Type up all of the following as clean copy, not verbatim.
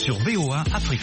sur VOA Afrique.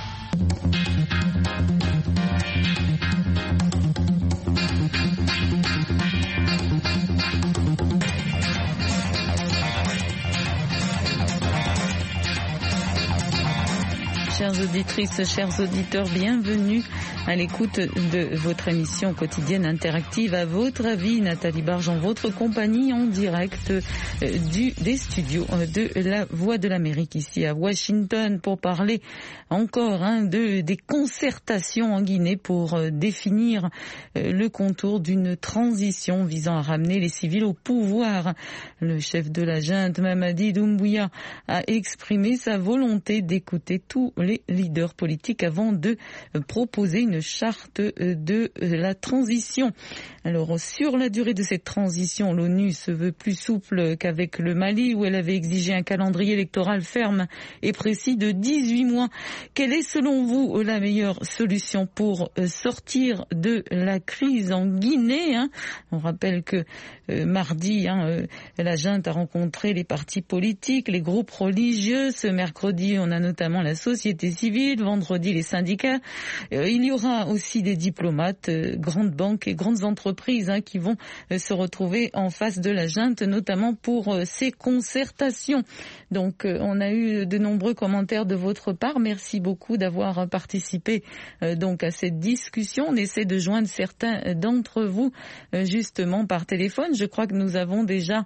Chères auditrices, chers auditeurs, bienvenue à l'écoute de votre émission quotidienne interactive. À votre avis, Nathalie Barge, en votre compagnie, en direct des studios de la Voix de l'Amérique ici à Washington, pour parler encore des concertations en Guinée pour définir le contour d'une transition visant à ramener les civils au pouvoir. Le chef de la junte, Mamadi Doumbouya, a exprimé sa volonté d'écouter tous les leaders politiques avant de proposer une charte de la transition. Alors, sur la durée de cette transition, l'ONU se veut plus souple qu'avec le Mali, où elle avait exigé un calendrier électoral ferme et précis de 18 mois. Quelle est, selon vous, la meilleure solution pour sortir de la crise en Guinée? On rappelle que mardi, la junte a rencontré les partis politiques, les groupes religieux. Ce mercredi, on a notamment la société civile. Vendredi, les syndicats. Il y aura aussi des diplomates, grandes banques et grandes entreprises qui vont se retrouver en face de la junte, notamment pour ces concertations. Donc, on a eu de nombreux commentaires de votre part. Merci beaucoup d'avoir participé donc à cette discussion. On essaie de joindre certains d'entre vous justement par téléphone. Je crois que nous avons déjà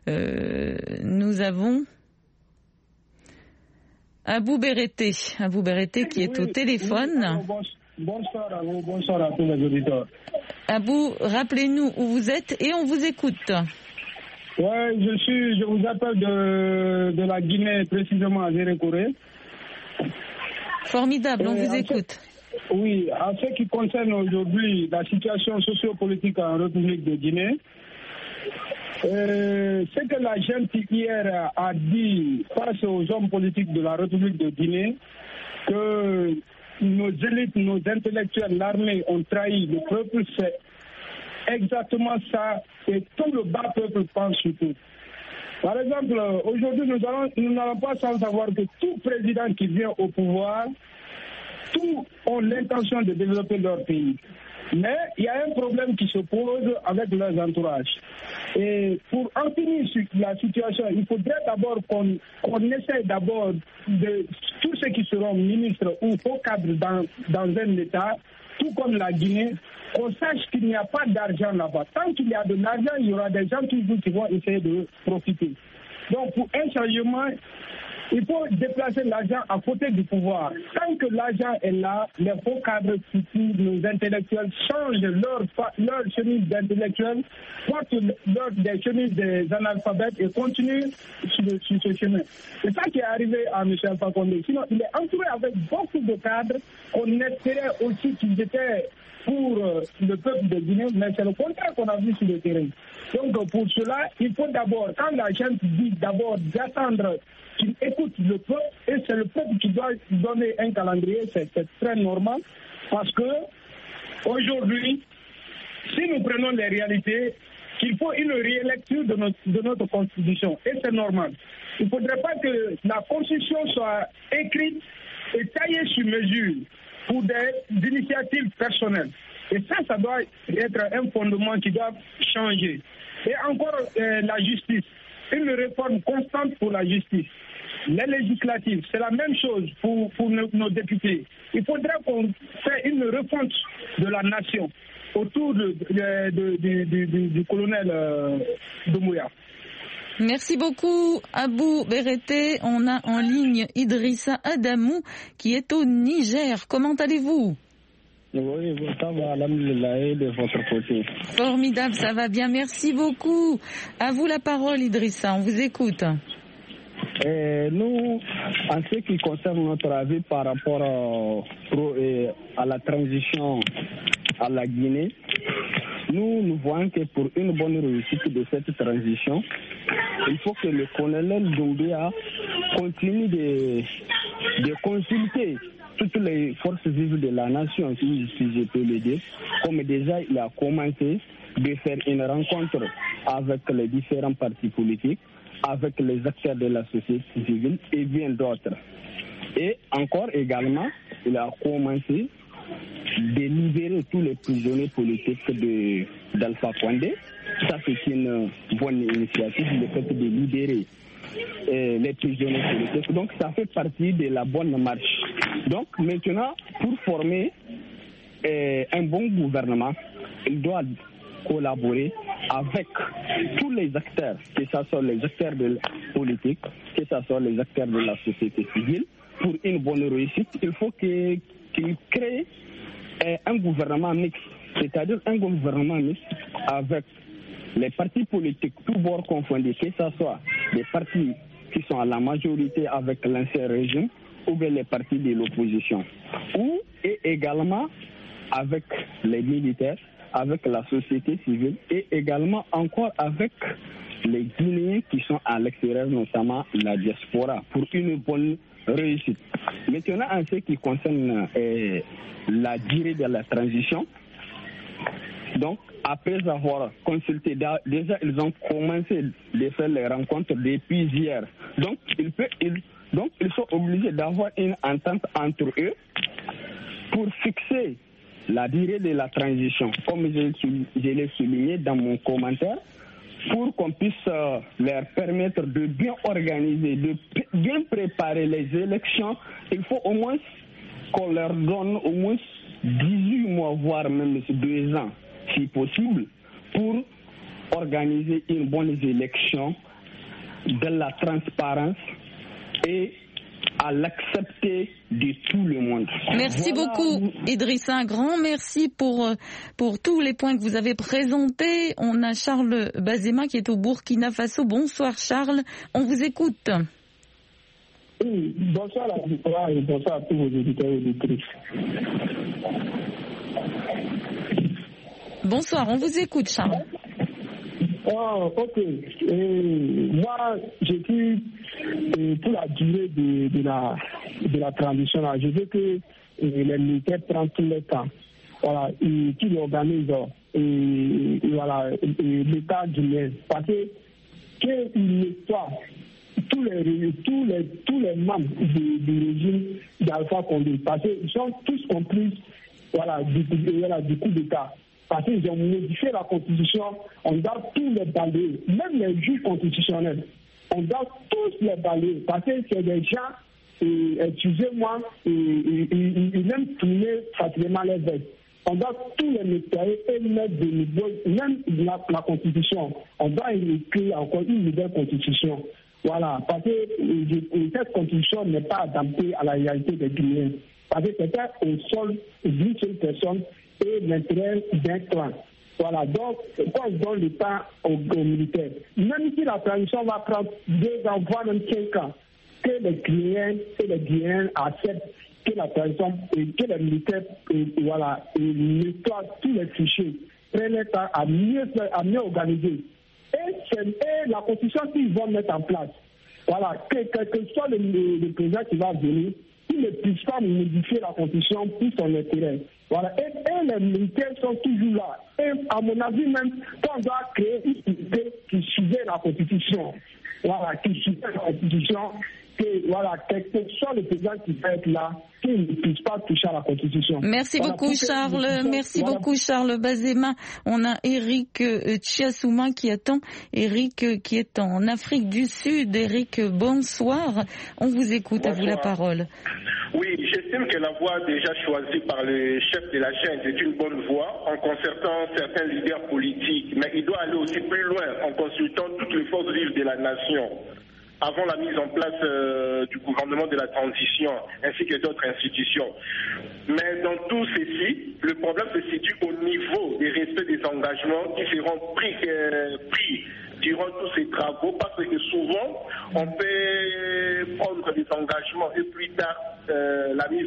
Abou Berete qui est au téléphone. Bonsoir à vous, bonsoir à tous les auditeurs. Abou, rappelez-nous où vous êtes et on vous écoute. Je vous appelle de la Guinée, précisément à Zérékoré. Formidable, on vous écoute. Oui, en ce qui concerne aujourd'hui la situation sociopolitique en République de Guinée, ce que la junte hier a dit face aux hommes politiques de la République de Guinée, que nos élites, nos intellectuels, l'armée ont trahi le peuple, c'est exactement ça, et tout le bas peuple pense surtout. Par exemple, aujourd'hui, nous n'allons pas sans savoir que tout président qui vient au pouvoir, tous ont l'intention de développer leur pays. Mais il y a un problème qui se pose avec leurs entourages. Et pour en finir sur la situation, il faudrait d'abord qu'on essaie d'abord de tous ceux qui seront ministres ou hauts cadres dans un État, tout comme la Guinée, qu'on sache qu'il n'y a pas d'argent là-bas. Tant qu'il y a de l'argent, il y aura des gens qui vont essayer de profiter. Donc pour un changement, il faut déplacer l'argent à côté du pouvoir. Tant que l'argent est là, les hauts cadres, nos intellectuels changent leur chemise d'intellectuels, portent des chemises des analphabètes et continuent sur ce chemin. C'est ça qui est arrivé à M. Alpha Condé. Sinon, il est entouré avec beaucoup de cadres qu'on espérait aussi qu'ils étaient pour le peuple de Guinée, mais c'est le contraire qu'on a vu sur le terrain. Donc pour cela, il faut d'abord, quand la gente dit d'abord d'attendre qu'il écoute le peuple, et c'est le peuple qui doit donner un calendrier, c'est très normal, parce que aujourd'hui, si nous prenons les réalités, il faut une réélecture de notre constitution, et c'est normal. Il ne faudrait pas que la constitution soit écrite et taillée sur mesure pour des initiatives personnelles. Et ça doit être un fondement qui doit changer. Et encore la justice, une réforme constante pour la justice. Les législatives, c'est la même chose pour nos députés. Il faudrait qu'on fasse une refonte de la nation autour du colonel Doumbouya. Merci beaucoup, Abou Berete. On a en ligne Idrissa Adamou qui est au Niger. Comment allez-vous? Oui, ça va, alhamdoulilah, de votre côté. Formidable, ça va bien. Merci beaucoup. À vous la parole, Idrissa. On vous écoute. Nous, en ce qui concerne notre avis par rapport à la transition à la Guinée, nous voyons que pour une bonne réussite de cette transition, il faut que le colonel Doumbouya continue de consulter toutes les forces vives de la nation, si je peux le dire, comme déjà il a commencé de faire une rencontre avec les différents partis politiques, avec les acteurs de la société civile et bien d'autres. Et encore également, il a commencé de libérer tous les prisonniers politiques d'Alpha Condé. Ça, c'est une bonne initiative, le fait de libérer les prisonniers politiques. Donc, ça fait partie de la bonne marche. Donc, maintenant, pour former un bon gouvernement, il doit collaborer avec tous les acteurs, que ce soit les acteurs de la politique, que ce soit les acteurs de la société civile. Pour une bonne réussite, il faut qu'il crée un gouvernement mixte, c'est-à-dire un gouvernement mixte avec les partis politiques, tous bords confondus, que ce soit des partis qui sont à la majorité avec l'ancien régime ou bien les partis de l'opposition, et également avec les militaires, avec la société civile et également encore avec les Guinéens qui sont à l'extérieur, notamment la diaspora, pour une bonne réussite. Maintenant, en ce qui concerne la durée de la transition, donc après avoir consulté, déjà ils ont commencé de faire les rencontres depuis hier. Donc ils sont obligés d'avoir une entente entre eux pour fixer la durée de la transition, comme je l'ai souligné dans mon commentaire, pour qu'on puisse leur permettre de bien organiser, de bien préparer les élections. Il faut au moins qu'on leur donne au moins 18 mois, voire même 2 ans, si possible, pour organiser une bonne élection de la transparence et à l'accepter de tout le monde. Merci beaucoup Idrissa, un grand merci pour tous les points que vous avez présentés. On a Charles Bazema qui est au Burkina Faso. Bonsoir Charles, on vous écoute. Oui, bonsoir à vous et bonsoir à tous vos auditeurs et auditrices. Bonsoir, on vous écoute Charles. Oh, ok. Moi, j'ai pu, pour la durée de la transition, là, je veux que les militaires prennent tout le temps. Voilà, et qu'ils organisent voilà, l'État guinéen. Parce qu'il nettoie tous les membres du régime d'Alpha Condé. Parce qu'ils sont tous compris du coup d'État. Parce qu'ils ont modifié la constitution, on doit tous les balayer, même les juges constitutionnels, on doit tous les balayer, parce que c'est des gens, excusez-moi, ils aiment tourner facilement les vestes. On doit tous les nettoyer et mettre de niveau, même la constitution, on doit écrire encore une nouvelle constitution. Voilà, parce que cette constitution n'est pas adaptée à la réalité des Guinéens. Parce que c'était au sol d'une seule personne et l'intérêt d'un clan. Voilà, donc, quand on donne le temps aux militaires, même si la transition va prendre 2 ans, voire même 5 ans, que les Guinéens acceptent que la transition et que les militaires nettoient tous les fichiers, prennent le temps à mieux organiser. Et la constitution qu'ils vont mettre en place, voilà, quel que soit le président qui va venir, il ne puisse pas modifier la constitution pour son intérêt. Voilà. Et les militaires sont toujours là. Et à mon avis même, on doit créer une unité qui suivait la constitution. Voilà, qui suivait la constitution. Que, voilà, quel que soit le président qui va être là, qu'il ne puisse pas toucher à la constitution. Merci beaucoup Charles. Merci beaucoup Charles Bazema. On a Eric Chiasouma qui attend. Eric qui est en Afrique du Sud. Eric, bonsoir. On vous écoute, bonsoir. À vous la parole. Oui, j'estime que la voie déjà choisie par le chef de la chaîne est une bonne voie en concertant certains leaders politiques, mais il doit aller aussi plus loin en consultant toutes les forces vives de la nation avant la mise en place du gouvernement de la transition ainsi que d'autres institutions. Mais dans tout ceci, le problème se situe au niveau des respects des engagements qui seront pris durant tous ces travaux, parce que souvent on peut prendre des engagements et plus tard la mise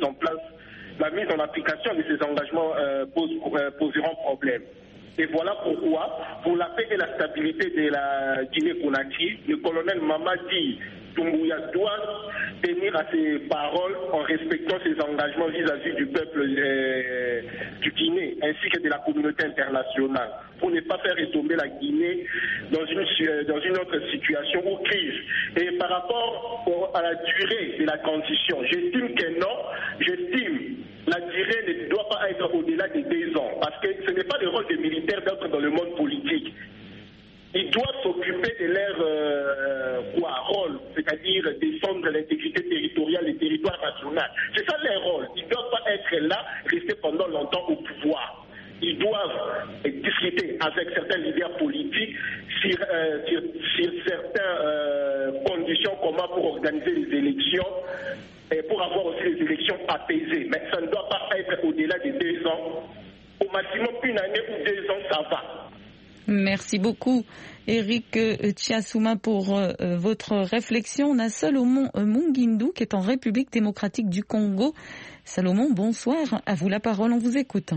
en application de ces engagements poseront problème. Et voilà pourquoi, pour la paix et la stabilité de la Guinée-Conakry, le colonel Mamadi Doumbouya doit tenir à ses paroles en respectant ses engagements vis-à-vis du peuple du Guinée ainsi que de la communauté internationale pour ne pas faire retomber la Guinée dans une autre situation ou crise. Et par rapport à la durée de la transition, j'estime que non, la durée ne doit pas être au-delà de 2 ans parce que ce n'est pas le rôle des militaires d'être dans le monde politique. Ils doivent s'occuper de leur rôle, c'est-à-dire défendre l'intégrité territoriale et territoire national. C'est ça leur rôle. Ils ne doivent pas être là, rester pendant longtemps au pouvoir. Ils doivent discuter avec certains leaders politiques sur certaines conditions, comment pour organiser les élections et pour avoir aussi les élections apaisées. Mais ça ne doit pas être au-delà de 2 ans. Au maximum 1 année ou 2 ans, ça va. Merci beaucoup, Eric Tchasouma, pour votre réflexion. On a Salomon Mungindu qui est en République démocratique du Congo. Salomon, bonsoir. À vous la parole, on vous écoute.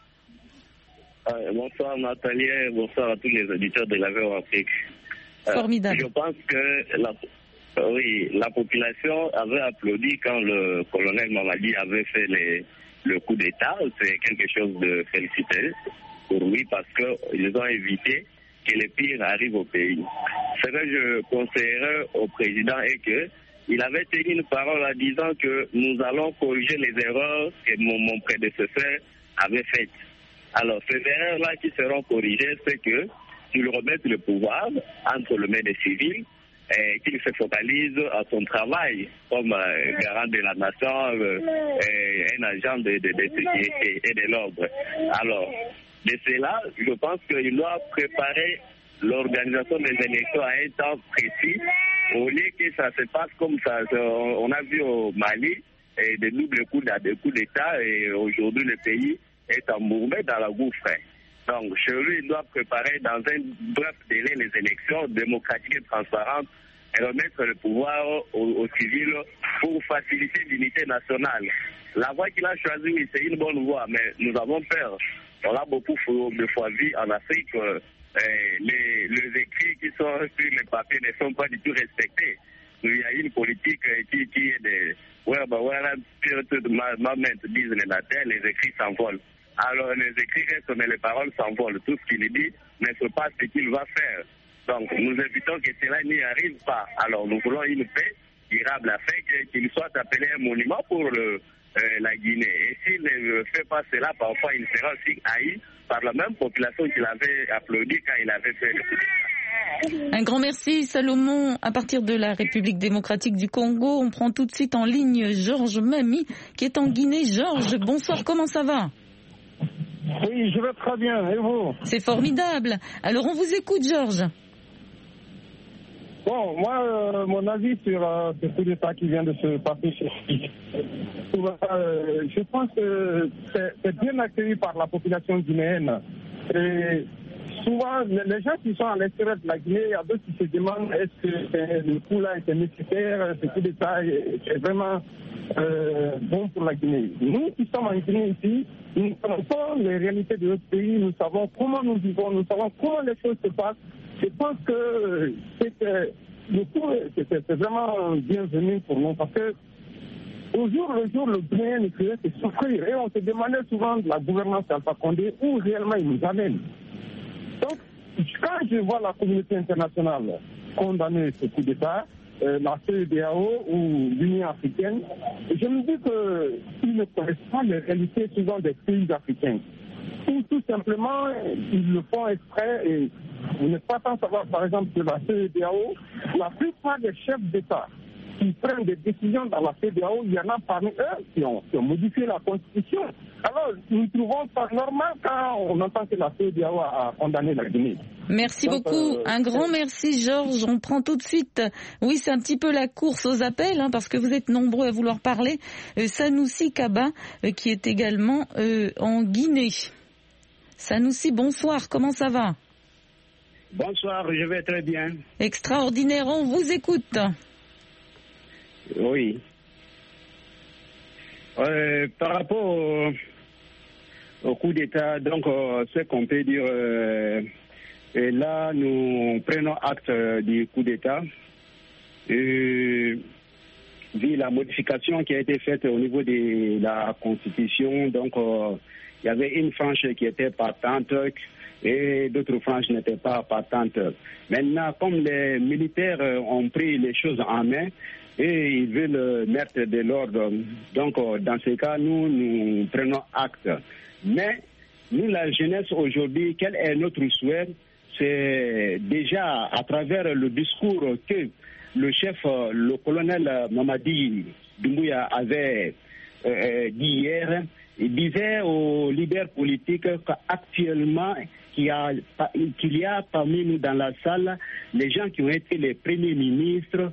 Bonsoir Nathalie, bonsoir à tous les auditeurs de la VOA Afrique. Formidable. Je pense que la population avait applaudi quand le colonel Mamadi avait fait le coup d'État. C'est quelque chose de félicité pour lui parce qu'ils ont évité que le pire arrive au pays. Ce que je conseillerais au président est qu'il avait tenu une parole en disant que nous allons corriger les erreurs que mon prédécesseur avait faites. Alors, ces erreurs-là qui seront corrigées, c'est qu'il remette le pouvoir entre les mains des civils et qu'il se focalise à son travail comme garant de la nation, un agent de sécurité et de l'ordre. Alors, de cela, je pense qu'il doit préparer l'organisation des élections à un temps précis, au lieu que ça se passe comme ça. On a vu au Mali des doubles coups d'État et aujourd'hui le pays est embourbé dans la gouffre. Donc, chez lui, il doit préparer dans un bref délai les élections démocratiques et transparentes et remettre le pouvoir aux civils pour faciliter l'unité nationale. La voie qu'il a choisie, c'est une bonne voie, mais nous avons peur. On a beaucoup de fois vu en Afrique, les écrits qui sont sur les papiers ne sont pas du tout respectés. Il y a une politique qui est de disent les natels, les écrits s'envolent. Alors les écrits restent, mais les paroles s'envolent. Tout ce qu'il dit ne se passe ce qu'il va faire. Donc nous évitons que cela n'y arrive pas. Alors nous voulons une paix durable afin qu'il soit appelé un monument pour la Guinée. Et s'il ne fait pas cela, parfois il sera aussi haï par la même population qu'il avait applaudi quand il avait fait le coup d'État. Un grand merci Salomon. À partir de la République démocratique du Congo, on prend tout de suite en ligne Georges Mami qui est en Guinée. Georges, bonsoir, comment ça va? Oui, je vais très bien, et vous? C'est formidable. Alors on vous écoute Georges. Bon, moi, mon avis sur ce coup d'État qui vient de se passer je pense que c'est bien accueilli par la population guinéenne. Et souvent, les gens qui sont à l'extérieur de la Guinée, il y a d'autres qui se demandent est-ce que le coup-là était nécessaire, ce coup d'État est vraiment bon pour la Guinée. Nous qui sommes en Guinée ici, nous connaissons les réalités de notre pays, nous savons comment nous vivons, nous savons comment les choses se passent. Je pense que le coup, c'est vraiment bienvenu pour nous parce que au jour le jour, le Guinéen ne faisait que souffrir et on se demandait souvent de la gouvernance d'Alpha Condé où réellement il nous amène. Donc, quand je vois la communauté internationale condamner ce coup d'État, la CEDEAO ou l'Union africaine, je me dis qu'ils ne connaissent pas les réalités souvent des pays africains. Ou tout simplement, ils le font exprès et vous n'êtes pas sans savoir, par exemple, que la CEDEAO, la plupart des chefs d'État qui prennent des décisions dans la CEDEAO, il y en a parmi eux qui ont modifié la Constitution. Alors, nous ne trouvons pas normal quand on entend que la CEDEAO a condamné la Guinée. Merci beaucoup. Un grand merci, Georges. On prend tout de suite. Oui, c'est un petit peu la course aux appels, parce que vous êtes nombreux à vouloir parler. Sanoussi Kaba, qui est également en Guinée. Sanoussi, bonsoir. Comment ça va? Bonsoir, je vais très bien. Extraordinaire, on vous écoute. Oui. Par rapport au coup d'État, donc ce qu'on peut dire, et là nous prenons acte du coup d'État vu la modification qui a été faite au niveau de la Constitution, donc il y avait une frange qui était partante et d'autres franges n'étaient pas partantes. Maintenant, comme les militaires ont pris les choses en main et ils veulent mettre de l'ordre, donc dans ce cas, nous prenons acte. Mais nous, la jeunesse aujourd'hui, quel est notre souhait? C'est déjà à travers le discours que le chef, le colonel Mamadi Doumbouya avait dit hier. Il disait aux leaders politiques qu'actuellement, qu'il y a parmi nous dans la salle les gens qui ont été les premiers ministres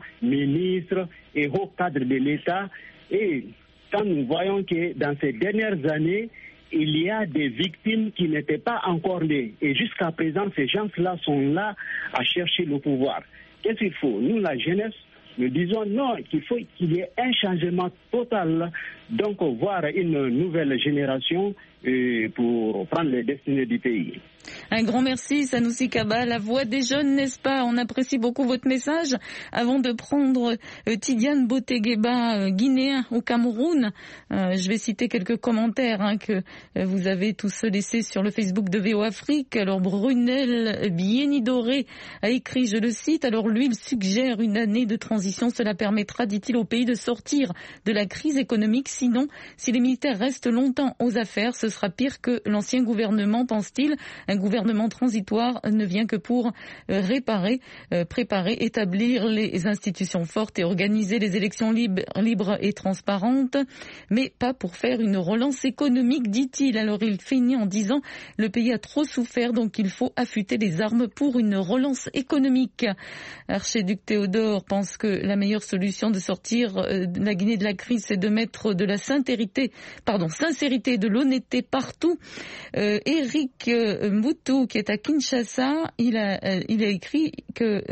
et hauts cadres de l'État. Et quand nous voyons que dans ces dernières années, il y a des victimes qui n'étaient pas encore nées. Et jusqu'à présent, ces gens-là sont là à chercher le pouvoir. Qu'est-ce qu'il faut? Nous, la jeunesse, nous disons non, qu'il faut qu'il y ait un changement total, donc voir une nouvelle génération pour prendre les destinées du pays. Un grand merci Sanoussi Kaba, la voix des jeunes, n'est-ce pas? On apprécie beaucoup votre message. Avant de prendre Tidiane Botegueba, guinéen au Cameroun, je vais citer quelques commentaires que vous avez tous laissés sur le Facebook de VO Afrique. Alors Brunel Bienidoré a écrit, je le cite, alors lui il suggère une année de transition, cela permettra, dit-il, au pays de sortir de la crise économique. Sinon, si les militaires restent longtemps aux affaires, ce sera pire que l'ancien gouvernement, pense-t-il. Un gouvernement transitoire ne vient que pour préparer, établir les institutions fortes et organiser les élections libres et transparentes, mais pas pour faire une relance économique, dit-il. Alors il finit en disant « Le pays a trop souffert, donc il faut affûter les armes pour une relance économique ». Archiduc Théodore pense que la meilleure solution de sortir la Guinée de la crise, c'est de mettre de la sincérité et de l'honnêteté partout. Eric Mbutu, qui est à Kinshasa, il a écrit que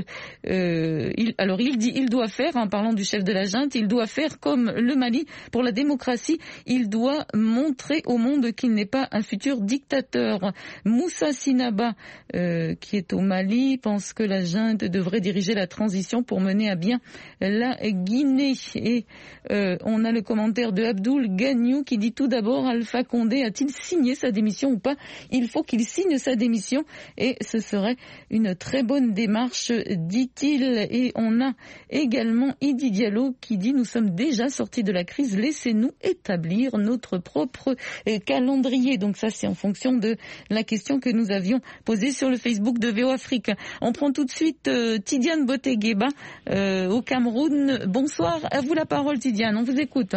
il doit faire, en parlant du chef de la junte, il doit faire comme le Mali pour la démocratie, il doit montrer au monde qu'il n'est pas un futur dictateur. Moussa Sinaba, qui est au Mali, pense que la junte devrait diriger la transition pour mener à bien la Guinée. Et on a le commentaire de Abdoul Gagnou qui dit tout d'abord, Alpha Condé a-t-il signé sa démission ou pas? Il faut qu'il signe sa démission et ce serait une très bonne démarche, dit-il. Et on a également Idi Diallo qui dit nous sommes déjà sortis de la crise, laissez-nous établir notre propre calendrier. Donc ça c'est en fonction de la question que nous avions posée sur le Facebook de VO Afrique. On prend tout de suite Tidiane Botegueba au Cameroun. Bonsoir, à vous la parole Tidiane, on vous écoute.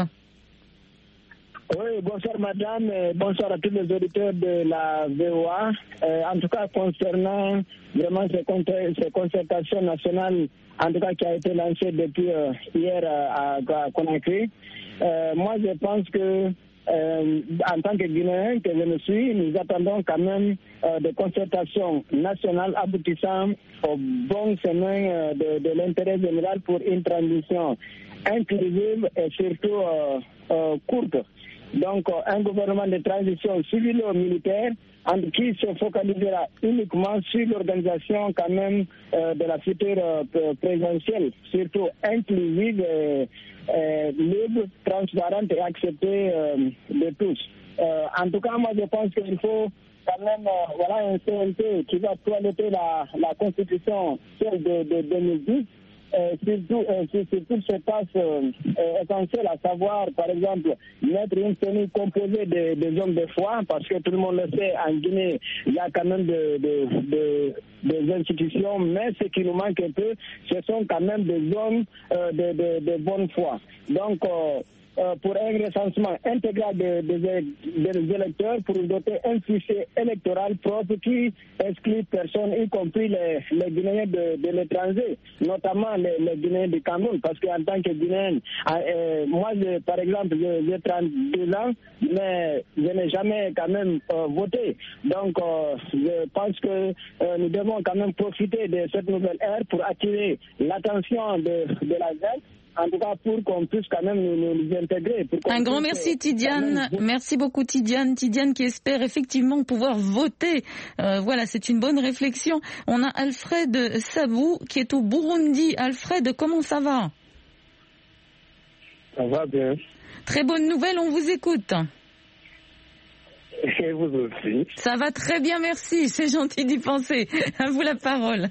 Oui, bonsoir madame, bonsoir à tous les auditeurs de la VOA. En tout cas, concernant vraiment ces concertations nationales, en tout cas qui a été lancée depuis hier à Conakry, moi je pense que en tant que Guinéen que je me suis, nous attendons quand même des concertations nationales aboutissant au bon chemin de l'intérêt général pour une transition inclusive et surtout courte. Donc, un gouvernement de transition civilo-militaire qui se focalisera uniquement sur l'organisation quand même de la future présidentielle, surtout inclusive, libre, transparente et acceptée de tous. En tout cas, moi je pense qu'il faut quand même un CNT qui va toiletter la constitution, celle de 2010. Sur toutes ces tâches essentielles, à savoir, par exemple, mettre une tenue composée des hommes de foi, parce que tout le monde le sait, en Guinée, il y a quand même des institutions, mais ce qui nous manque un peu, ce sont quand même des hommes de bonne foi. Donc, pour un recensement intégral des électeurs, pour doter un fichier électoral propre qui exclut personne, y compris les Guinéens de l'étranger, notamment les Guinéens du Cameroun, parce qu'en tant que Guinéen, moi, par exemple, j'ai 32 ans, mais je n'ai jamais quand même voté. Donc, je pense que nous devons quand même profiter de cette nouvelle ère pour attirer l'attention de la jeunesse en tout cas pour qu'on puisse quand même nous intégrer. Un grand merci Tidiane, merci beaucoup Tidiane qui espère effectivement pouvoir voter. Voilà, c'est une bonne réflexion. On a Alfred Sabou qui est au Burundi. Alfred, comment ça va? Ça va bien. Très bonne nouvelle, on vous écoute. Et vous aussi. Ça va très bien, merci, c'est gentil d'y penser. À vous la parole.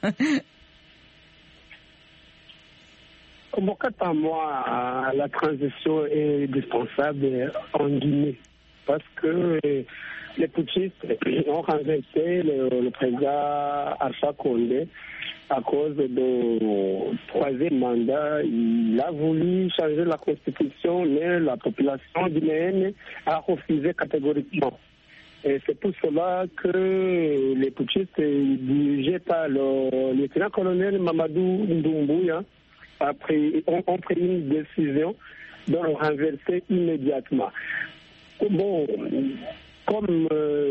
Bon, quant à moi, la transition est indispensable en Guinée parce que les putschistes ont renversé le président Alpha Condé à cause du troisième mandat. Il a voulu changer la constitution, mais la population guinéenne a refusé catégoriquement. Et c'est pour cela que les putschistes dirigés par le lieutenant-colonel Mamadou Doumbouya ont pris une décision de le renverser immédiatement. Bon, comme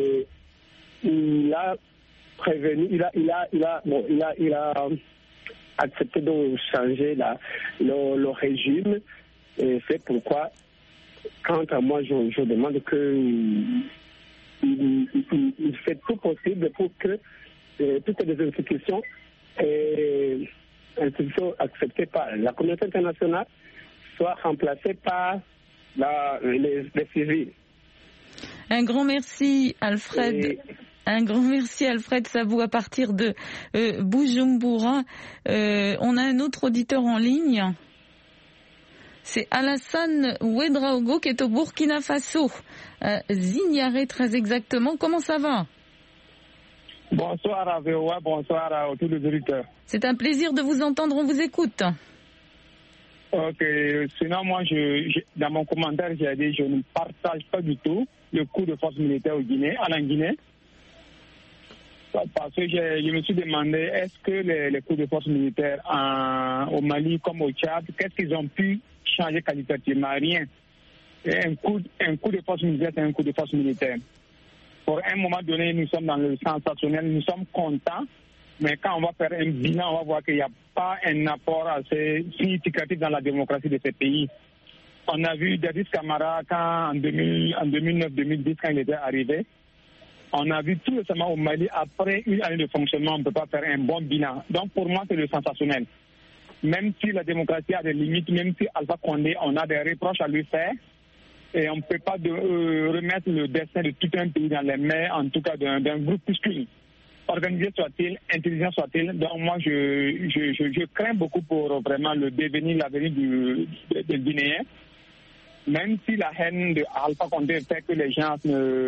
il a prévenu, il a accepté de changer le régime, et c'est pourquoi, quant à moi, je demande il fait tout possible pour que toutes les institutions acceptées par la communauté internationale soient remplacées par les civils. Un grand merci, Alfred. Un grand merci, Alfred Sabou, à partir de Bujumbura. On a un autre auditeur en ligne. C'est Alassane Ouedraogo qui est au Burkina Faso. Zignaré, très exactement. Comment ça va? Bonsoir à VOA, bonsoir à tous les auditeurs. C'est un plaisir de vous entendre, on vous écoute. Ok, sinon moi, dans mon commentaire, j'ai dit je ne partage pas du tout le coup de force militaire en Guinée. Parce que je me suis demandé, est-ce que les coups de force militaires au Mali comme au Tchad, qu'est-ce qu'ils ont pu changer qualitativement? Rien. Un coup de force militaire, c'est un coup de force militaire. Pour un moment donné, nous sommes dans le sensationnel, nous sommes contents, mais quand on va faire un bilan, on va voir qu'il n'y a pas un apport assez significatif dans la démocratie de ces pays. On a vu Dadis Camara en 2009-2010, quand il était arrivé. On a vu tout récemment au Mali, après une année de fonctionnement, on ne peut pas faire un bon bilan. Donc pour moi, c'est le sensationnel. Même si la démocratie a des limites, même si Alpha Condé, on a des reproches à lui faire, et on ne peut pas remettre le destin de tout un pays dans les mains, en tout cas d'un groupuscule. Organisé soit-il, intelligent soit-il. Donc moi, je crains beaucoup pour vraiment le devenir, l'avenir des Guinéens. Même si la haine de Alpha Condé fait que les gens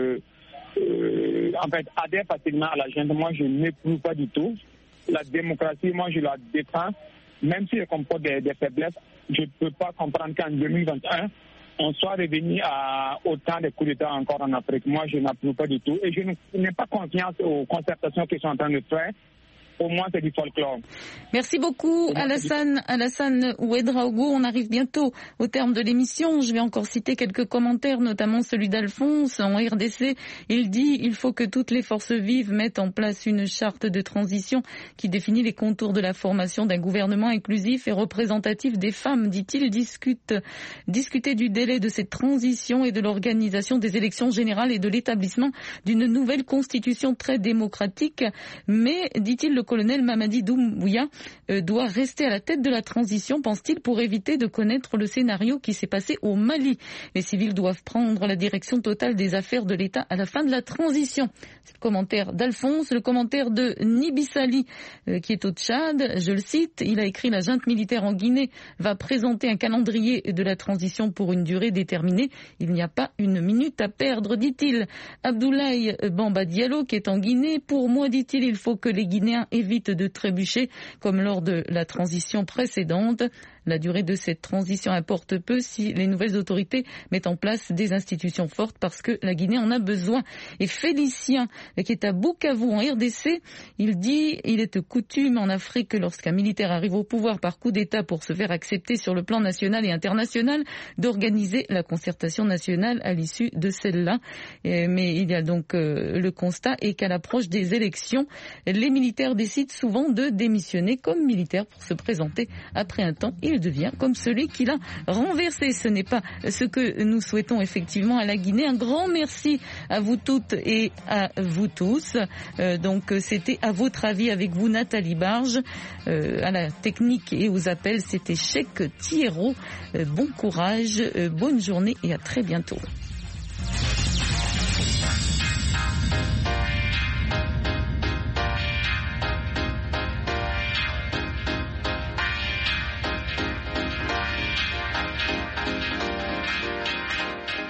adhèrent facilement à la gente, moi je n'éprouve pas du tout. La démocratie, moi je la défends, même si elle comporte des faiblesses. Je ne peux pas comprendre qu'en 2021, on soit revenu à autant de coups d'État encore en Afrique. Moi, je n'approuve pas du tout. Et je n'ai pas confiance aux concertations qu'ils sont en train de faire. Au moins, c'est du folklore. Merci beaucoup, Alassane Ouedraogo. On arrive bientôt au terme de l'émission. Je vais encore citer quelques commentaires, notamment celui d'Alphonse en RDC. Il dit « Il faut que toutes les forces vives mettent en place une charte de transition qui définit les contours de la formation d'un gouvernement inclusif et représentatif des femmes », dit-il. Discuter du délai de cette transition et de l'organisation des élections générales et de l'établissement d'une nouvelle constitution très démocratique. Mais, dit-il, le colonel Mamadi Doumbouya doit rester à la tête de la transition, pense-t-il, pour éviter de connaître le scénario qui s'est passé au Mali. Les civils doivent prendre la direction totale des affaires de l'État à la fin de la transition. C'est le commentaire d'Alphonse. Le commentaire de Nibisali, qui est au Tchad, je le cite, il a écrit « La junte militaire en Guinée va présenter un calendrier de la transition pour une durée déterminée. Il n'y a pas une minute à perdre, dit-il. » Abdoulaye Bamba Diallo, qui est en Guinée, pour moi, dit-il, il faut que les Guinéens évite de trébucher comme lors de la transition précédente. La durée de cette transition importe peu si les nouvelles autorités mettent en place des institutions fortes parce que la Guinée en a besoin. Et Félicien, qui est à Bukavu en RDC, il dit « Il est coutume en Afrique que lorsqu'un militaire arrive au pouvoir par coup d'État pour se faire accepter sur le plan national et international, d'organiser la concertation nationale à l'issue de celle-là. » Mais il y a donc le constat est qu'à l'approche des élections, les militaires décident souvent de démissionner comme militaires pour se présenter après un temps il devient comme celui qui l'a renversé. Ce n'est pas ce que nous souhaitons effectivement à la Guinée. Un grand merci à vous toutes et à vous tous. Donc c'était à votre avis avec vous Nathalie Barge, à la technique et aux appels c'était Cheikh Thiero. Bon courage, bonne journée et à très bientôt.